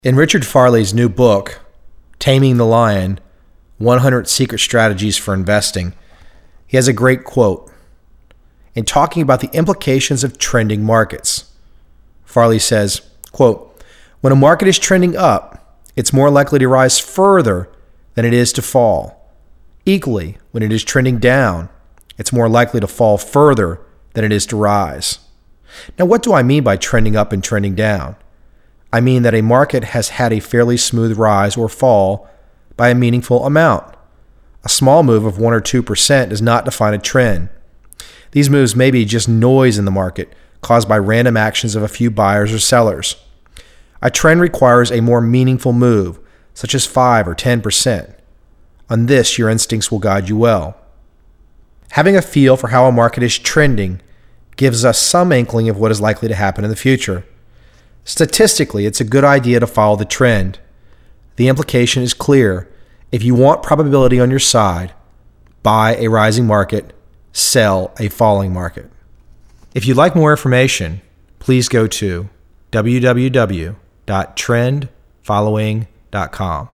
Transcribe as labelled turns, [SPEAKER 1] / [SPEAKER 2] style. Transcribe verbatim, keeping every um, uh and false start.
[SPEAKER 1] In Richard Farley's new book, Taming the Lion, one hundred Secret Strategies for Investing, he has a great quote. In talking about the implications of trending markets, Farley says, quote, "When a market is trending up, it's more likely to rise further than it is to fall. Equally, when it is trending down, it's more likely to fall further than it is to rise." Now, what do I mean by trending up and trending down? I mean that a market has had a fairly smooth rise or fall by a meaningful amount. A small move of one or two percent does not define a trend. These moves may be just noise in the market, caused by random actions of a few buyers or sellers. A trend requires a more meaningful move, such as five or ten percent. On this, your instincts will guide you well. Having a feel for how a market is trending gives us some inkling of what is likely to happen in the future. Statistically, it's a good idea to follow the trend. The implication is clear. If you want probability on your side, buy a rising market, sell a falling market. If you'd like more information, please go to w w w dot trend following dot com.